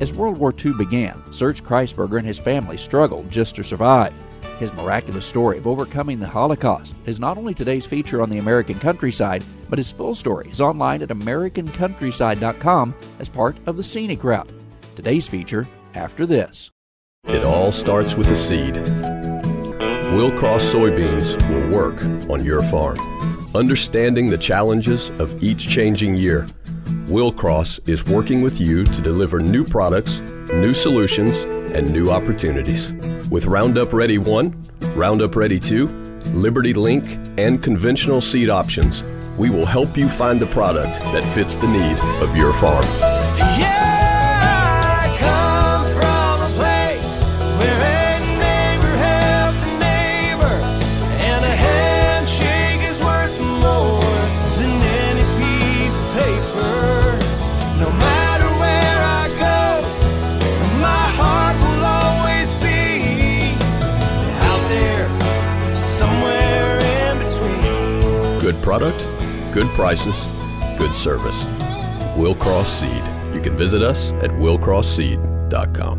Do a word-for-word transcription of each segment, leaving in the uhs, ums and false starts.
As World War Two began, Serge Kreisberger and his family struggled just to survive. His miraculous story of overcoming the Holocaust is not only today's feature on the American Countryside, but his full story is online at American Countryside dot com as part of the Scenic Route. Today's feature after this. It all starts with a seed. Willcross soybeans will work on your farm. Understanding the challenges of each changing year, Willcross is working with you to deliver new products, new solutions, and new opportunities. With Roundup Ready one, Roundup Ready two, Liberty Link, and conventional seed options, we will help you find the product that fits the need of your farm. Yeah, I come from a place where a neighbor helps a neighbor, and a handshake is worth more than any piece of paper. No matter where I go, my heart will always be out there, somewhere in between. Good product, good prices, good service. Willcross Seed. You can visit us at willcross seed dot com.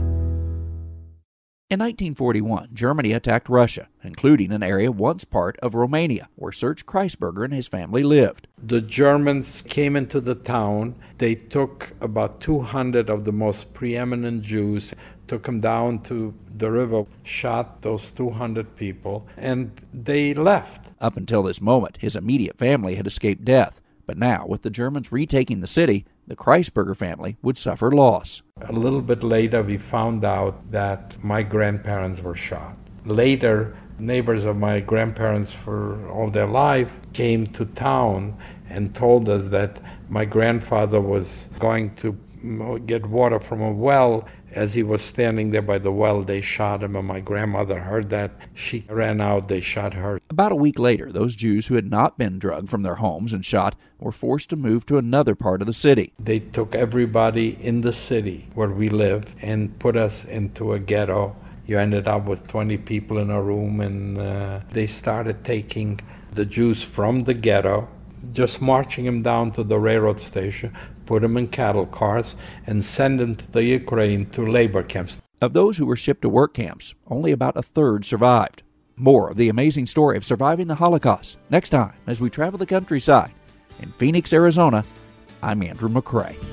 In nineteen forty-one, Germany attacked Russia, including an area once part of Romania, where Serge Kreisberger and his family lived. The Germans came into the town. They took about two hundred of the most preeminent Jews, took them down to the river, shot those two hundred people, and they left. Up until this moment, his immediate family had escaped death. But now, with the Germans retaking the city, the Kreisberger family would suffer loss. A little bit later, we found out that my grandparents were shot. Later, neighbors of my grandparents for all their life came to town and told us that my grandfather was going to get water from a well. As he was standing there by the well, they shot him, and my grandmother heard that. She ran out, they shot her. About a week later, those Jews who had not been drugged from their homes and shot were forced to move to another part of the city. They took everybody in the city where we lived and put us into a ghetto. You ended up with twenty people in a room, and uh, they started taking the Jews from the ghetto, just marching them down to the railroad station, put them in cattle cars, and send them to the Ukraine to labor camps. Of those who were shipped to work camps, only about a third survived. More of the amazing story of surviving the Holocaust next time as we travel the countryside. In Phoenix, Arizona, I'm Andrew McCrae.